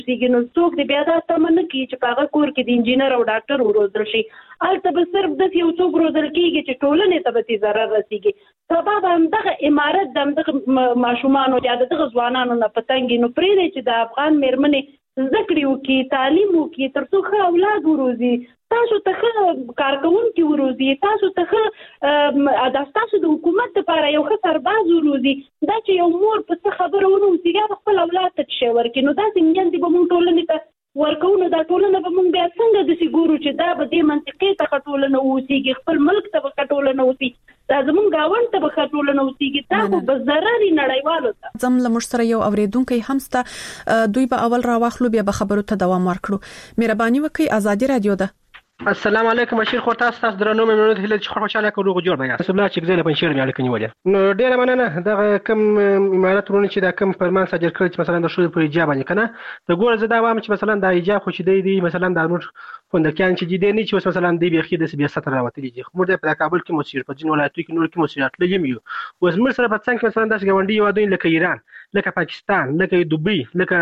سیګنو څوک دی بیا دا تمنه کوي چې په هغه کور کې د انجینر او ډاکټر وروزل شي هلته به صرف داسې یو څوک روزل کېږي چې ټولنې ته به ضرر رسېږي سبا به همدغه عمارت د همدغه ماشومانو یا د دغه ځوانانو نه په تنګ نو پرېږدی چې د افغان مېرمنې زده کړې وکړي تعلیم وکړي تر څو ښه اولاد وروزي تاسو ته ښه کارکوونکي وروزي تاسو ته ښه ستاسو د حکومت لپاره یو ښه سرباز وروزي دا چې یو مور په څه خبره ونه اوسي بیا به خپل اولاد ته شی ورکړي نو داسې میندې به موږ ټولنې ته ورکوو نو دا ټولنه به موږ بیا څنګه داسې ګورو چې دا به دې منطقې ته ښه ټولنه اوسېږي خپل ملک ته به ښه ټولنه اوسي دا زموږ ګاونډ ته به ښه ټولنه اوسېږي دا خو به ضرر یې نړیوالو ته زم له موږ سره یو اورېدونکی هم سته دوی به اول راواخلو بیا به خبرو ته دوام ورکړو مهرباني وکړئ ازادي رادیو ده السلام علیکم بشیر خو تاسو درنو مېلمنو ته چې خوشاله کړو غوړ دی رسول الله چې ځله پنځیر مې الکه نیولې نو ډیره مننه دا کم امارات ورونه چې دا کم فرمان صادر کړی چې مثلا د شو په ایجاب باندې کنه د ګور زدا وام چې مثلا د ایجاب خو چې دی مثلا د نور خوندکان چې دی نه چې مثلا دی بیا خې د بیا ستر راوتلی دي خو د کابل کې موسیر په جنو ولایتو کې نور کې موسیرات لګیم یو اوس موږ سره په څنګه مثلا د غونډي یو لکه ایران لکه پاکستان لکه دوبۍ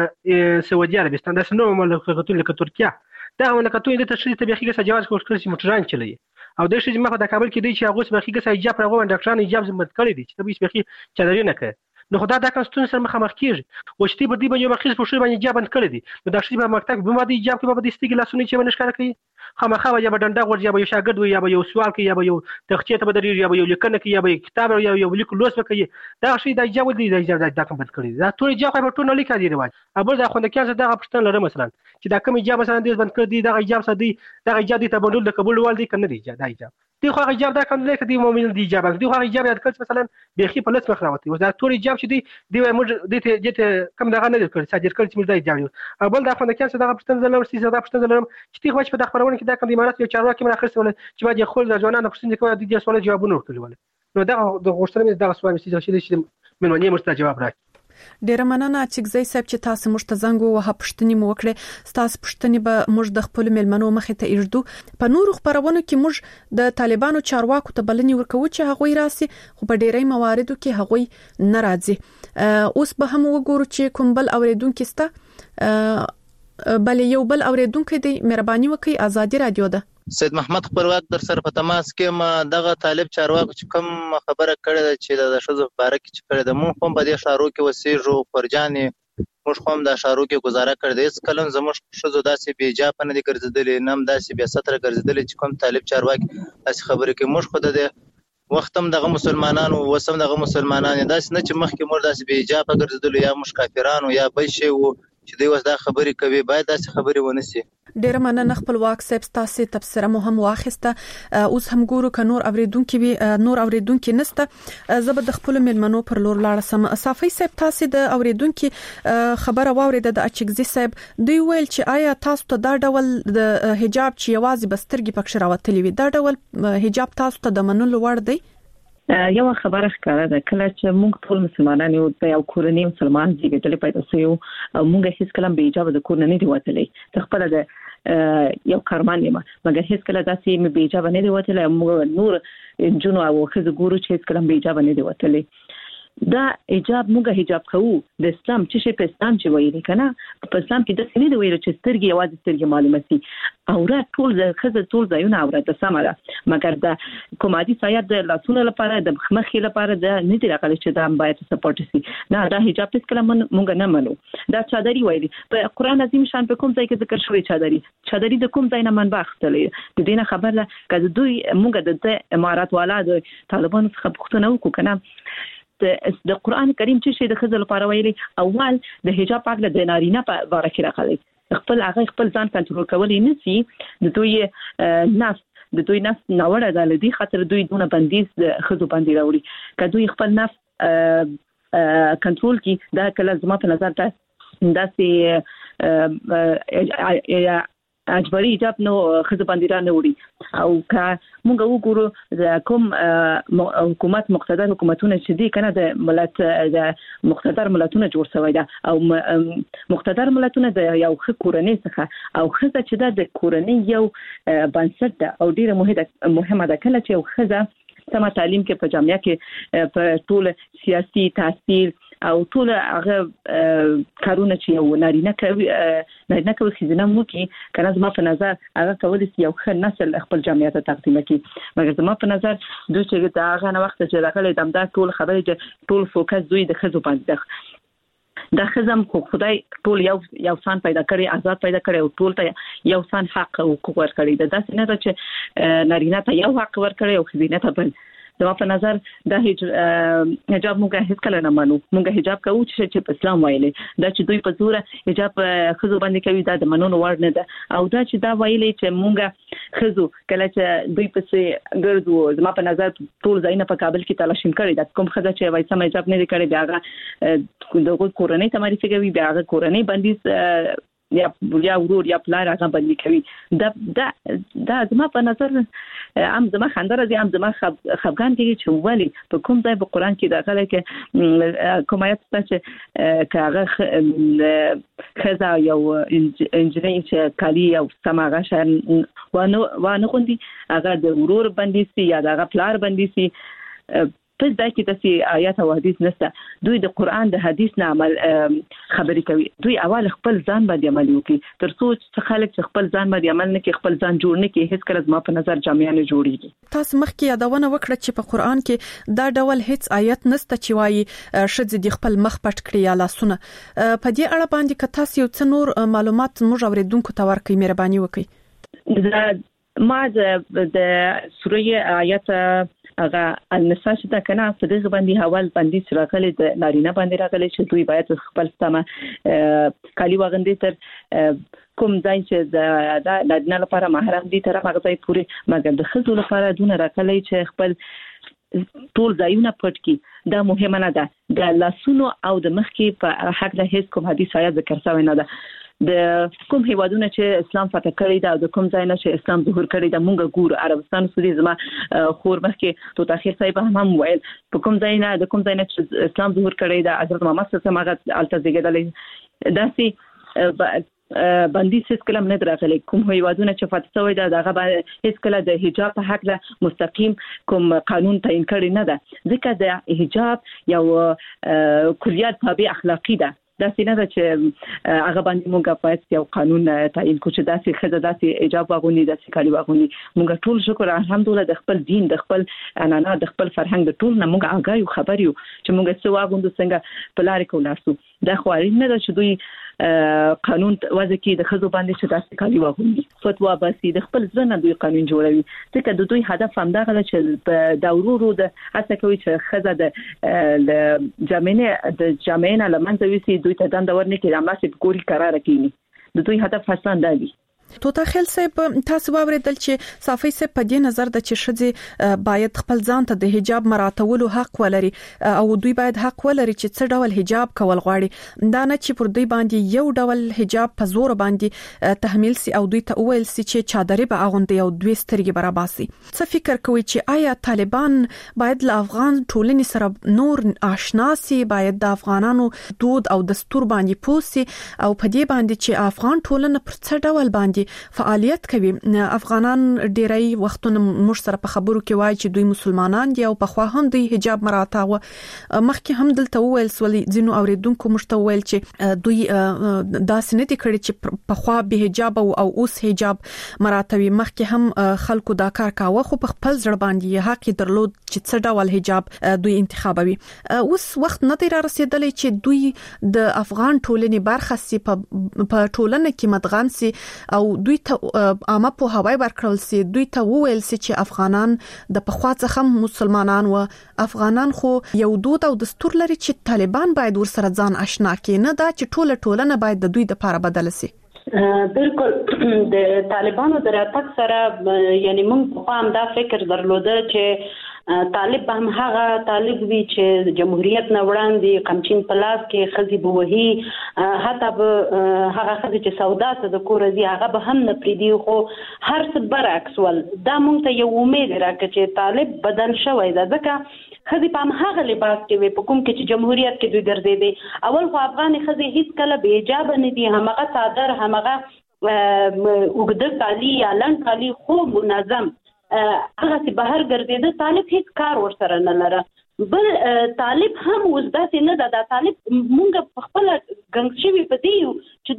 لکه سعودي عربستان د نو مملکتونو لکه ترکیه دا مملکتونه د تشریح طبيعي څخه جواز کوي چې موټران چلي او د شي ما په کابل کې دی چې هغه سبخي کې ایجاب راغو ډاکټرانو ایجاب زمت کړی دي چې تبي سبخي چلري نه کوي نو خدای دا کنستون سره مخامخ کیږي او چې په دې باندې مخکې په شوي باندې ایجاب کړی دي نو دا شي په مکتب به باندې ایجاب کې به د استګ لاسونه چې باندې ښکار کوي خامخا یا به ډنډه ورځي یا به یو شاګرد وي یا به یو سوال کوي یا به یو تخچې ته بدري یا به یو لیکنه کوي یا به کتاب یا یو لیک لوس کوي دا شي د ایجاب دی د ایجاب دا کوم بد کړی دا ټول ایجاب په ټول لیک دی رواج ابل دا خوندکان زه دا پښتون لرم مثلا چې دا کوم ایجاب مثلا دې بند کړی دی دا ایجاب سدي دا ایجاب دي تبدل د قبول والدي کنه دی دا ایجاب دی خو ایجاب دا کوم لیک دی مومن دی ایجاب دی خو ایجاب یاد کړ مثلا بيخي په لس مخ راوتی دا ټول ایجاب چې دی موږ دې کوم دا نه کړ صادر کړ چې موږ دا ایجاب ابل دا خوندکان زه دا پښتون زلم چې دا پښتون زلم چې دی خو په د خبرونه کې دا کوم امارات یو چارواکي من اخر سوال چې باید خپل ځوانانو پښتون کوي د دې سوال جوابونه ورکړي نو دا د غوښتنې دا سوال چې منونی مرسته جواب راکړي ډیره مننه چې زئی صاحب چې تاسو مشته زنګ وه پښتني مو وکړه تاسو پښتني به موږ د خپل ملمنو مخې ته ایږدو په نورو خبرونو کې موږ د طالبانو چارواکو ته بلنې ورکو چې هغوی راسي خو په ډیرې مواردو کې هغوی ناراضي اوس به هم وګورو چې کوم بل اوریدونکو ستا بل یو بل اوریدونکو دی مهرباني وکړئ ازادي رادیو ده سید محمد خپلواک در سره په تماس کې ما دغه طالب چارواکو چې کوم خبره کړې ده چې د شذو باره کې چې کړې ده مونږ هم په دې شارو کې وسیږو پرجانې موږ هم د شارو کې گزاره کړې ده اس کلم زموږ شذو داسې بي اجازه نه دي ګرځېدلې نم داسې بیا ستر ګرځېدلې چې کوم طالب چارواکي داسې خبره کې موږ خو د وختم دغه مسلمانانو وسم دغه مسلمانانو داسې نه چې مخکې موږ داسې بي اجازه ګرځېدلې یا موږ کافرانو یا بل شی وو چې دوی وس دا خبرې کوي باید داسې خبرې ونسي ډیره مننه خپلواک صاحب تاسو تبصره مو هم واخیسته اوس هم ګورو ک نور اوریدونکو نسته زبر د خپل ملمنو پر لور لاړ سم صافي صاحب تاسو د اوریدونکو خبره واوریده د اچګزي صاحب دوی ویل چې آیا تاسو ته دا ډول د حجاب چې یوازې بسترګي پکښ راوتلی وي دا ډول حجاب تاسو ته د منلو وړ دی یو خبره ښکاره ده کله چې موږ ټول مسلمانان یو د یو کورنۍ مسلمان زیږیدل پیدا سویو موږ هیڅ کله به اجازه د کور نه دی وتلې تخپل د یو کارمان یم مګر هیڅ کله داسې مې به اجازه نه دی وتلې نور جنو او خزه ګورو چې هیڅ کله به اجازه نه دی وتلې دا حجاب موږ حجاب کوو د اسلام چې په اسلام چې وایي کنه په اسلام کې د سینې د ویلو چې سترګې یوازې سترګې معلومه سي او ټول د خزه ټول ځایونه اورات سمره مګر دا کومادي سایت د لاسونو لپاره د مخې لپاره د نه دی راغلی چې دا باید سپورټ سي دا حجاب هیڅ کله موږ نه منو دا چادري وایي په قران عظیم شان په کوم ځای کې ذکر شوی چادري د کوم ځای نه منبع اخلي د دې نه خبر ده چې دوی موږ د امارات والا د طالبانو څخه پوښتنه وکړو کنه د قران کریم چې د خزل لپاره ویلي اول د حجاب پاک له دینارینه په واره کې راغلي خپل ځان کنټرول کولای نسی د دوی نفس نوړه د لدی خاطر دوی دونه بندیز د خزو باندې راوړي کله دوی خپل نفس کنټرول کی دا کله زما په نظر ته داسې اجباري حجاب نو خزه باندې را نه وړي او که موږ وګورو د کوم حکومت مقتدر حکومتونه چې دي کنه د ملت د مقتدر ملتونه جوړ شوی دا او مقتدر ملتونه د یو کورنۍ څخه او خزه چې د کورنۍ یو بنسټ ده او ډیره مهمه ده کله چې یو خزه سم تعلیم کې په جامعه کې په ټول سیاسي تحصیل او ټول هغه کارونه چې یو نارینه کوي خزینه مو کې کنه زما په نظر هغه کول چې یو ښه نسل خپل جامعه ته تقدیم کړي مګر زما په نظر دوی چې دا هغه نه وخت چې راغلي دمدا ټول خبرې چې ټول فوکس دوی د خزو باندې دا خزم خو خدای ټول یو سان پیدا کړی آزاد پیدا کړی او ټول ته یو سان حق او حقوق ورکړي دا څنګه ده چې نارینه ته یو حق ورکړي او خزینه ته بل زما په نظر دا حجاب موږ هیڅ کله نه منو موږ حجاب کوو چې په اسلام وایي دا چې دوی په زور حجاب خزو باندې کوي دا د منونو وړ نه ده او دا چې دا وایي چې موږ خزو کله چې دوی په ګرځو زما په نظر ټول ځایونه په کابل کې تلاشین کړي دا کوم خزه چې وایي سم حجاب نه کړي بیا دغه کورنۍ ته معرفي کوي بیا هغه کورنۍ باندې یا ورور یا پلار هغه باندې کوي دا زما په نظر زما خندره دي زما خفغان کې چې ولی په کوم ځای په قران کې داخله کې کوم آیت چې کاغه خزا یو انجنیر چې کالی او سماغه شان وانه غوندي هغه د ورور باندې سي یا د پلار باندې سي په ځای کې تاسو آیات او حدیث نشته دوی د قران د حدیث نه عمل خبرې کوي دوی اول خپل ځان باندې عمل وکړي تر څو چې خلک خپل ځان باندې عمل نه کوي خپل ځان جوړ نه کوي هیڅ کله زما په نظر جامعه نه جوړیږي تاسو مخکې یادونه وکړه چې په قران کې دا ډول هیڅ آیت نشته چې وایي شذ د خپل مخ پټ کړی یا لاسونه په دې اړه باندې که تاسو یو څه نور معلومات موږ اوریدونکو ته ورکړئ مهرباني وکړئ ما د سوره آیت هغه النساء چې دا کنه په دې باندې حوال باندې راغلي د نارینه باندې راغلي چې دوی باید خپل سمه کالی وغندي تر کوم ځای چې د نارینه لپاره محرم دي تر هغه ځای پوري مګر د خزو لپاره دونه راغلي چې خپل ټول ځایونه پټ کی دا مهمه نه ده د لاسونو او د مخ کې په حق د هیڅ کوم حدیث آیات ذکر شوی نه ده د کوم هیوادونه چې اسلام فتح کړی دا د کوم ځای نه چې اسلام ظهور کړی دا مونږ ګور عربستان سعودي زما خور مخکې تو تاخير صاحب هم ویل په کوم ځای نه د کوم ځای نه چې اسلام ظهور کړی دا حضرت محمد صلی الله علیه وسلم الته زیږیدل داسي باندې څه کلام نه دراغلي کوم هیوادونه چې فتح شوی دا دغه هیڅ کله د حجاب په حق له مستقیم کوم قانون تعیین کړی نه ده ځکه د حجاب یو کلیات تابع اخلاقی ده دا څنګه ده چې هغه باندې موږ باید یو قانون تعیین کړو چې داسې خزه داسې حجاب واغوني داسې کالي واغوني موږ ټول شکر الحمدلله د خپل دین د خپل عنعنه د خپل فرهنګ د ټول نه موږ آگاه یو خبر یو چې موږ څه واغوندو څنګه په لارې کې ولاسو دا خو اړین نه ده چې دوی قانون وضع کې د خزو باندې چې داسې کالي واغوني فتوا باسي د خپل ځنه دوی قانون جوړوي ځکه د دوی هدف هم دا غل چې په دورو د هڅه کوي چې خزه د جامعه لمنځه وي دوی ته دنده ورنه کې اماسه ګوري قرار کینی د دوی هدف حسن دی توتا خیل صاحب تاسو واوریدل چې صافي صاحب په دې نظر د چې شذ باید خپل ځان ته د حجاب مراتولو حق ولري او دوی باید حق ولري چې څه ډول حجاب کول غواړي دا نه چې پر دوی باندې یو ډول حجاب په زور باندې تحمیل سي او دوی ته وویل سي چې چادرې به اغوندي او دوی سترګې براباسي څه فکر کوي چې آیا طالبان باید له افغان ټولنې سره نور آشنا سي باید د افغانانو دود او دستور باندې پوسي او په دې باندې چې افغان ټولنه پر څه ډول باندې فعالیت کوي افغانان ډیری وختونه موږ سره په خبرو کې وایي چې دوی مسلمانان دي او په خوا هم دوی حجاب مراعاتوه مخکې هم دلته وویل سولې ځینو اوریدونکو موږ ته وویل چې دوی داسې نه دي کړي چې په خوا به حجاب او اوس حجاب مراعاتوي مخکې هم خلکو دا کار کاوه خو په خپل ځړ باندې حق درلود چې څه ډول حجاب دوی انتخابوي اوس وخت نه دی را رسیدلی چې دوی د افغان ټولنې برخه سي په ټولنه کې مدغم سي او دوی ته عامه په هواي ورکړل سي دوی ته وویل سي چې افغانان د پخوا څخه مسلمانان و افغانان خو یو دود او دستور لري چې طالبان باید ورسره ځان آشنا کړي نه دا چې ټولنه باید د دوی لپاره بدل سي بالکل د طالبانو دراتک سره یعنی موږ په هم دا فکر درلوده چې طالب هم هغه طالب وی چې جمهوریت نه وړاندې قمچین پلاس کې خزي بوهي حتی به هغه خزي چې سودا ته د کورزي هغه به هم نه پریدي خو هر څه برعکس ول دا مونږ ته یو امید راکړي چې طالب بدل شوی دا ځکه خزي په هغه لباس کې وي په کوم کې چې جمهوریت کې دوی ګرځېدي اول خو افغان خزي هیڅ کله به اجازه نه دي همغه صادر همغه وګړه کالی یا لن کالی خو منظم هغه چې بهر ګرځیده طالب هیڅ کار ورسره نه لره بل طالب هم اوس داسې نه ده. دا طالب مونږ په خپل ګنګ شوی په دی چې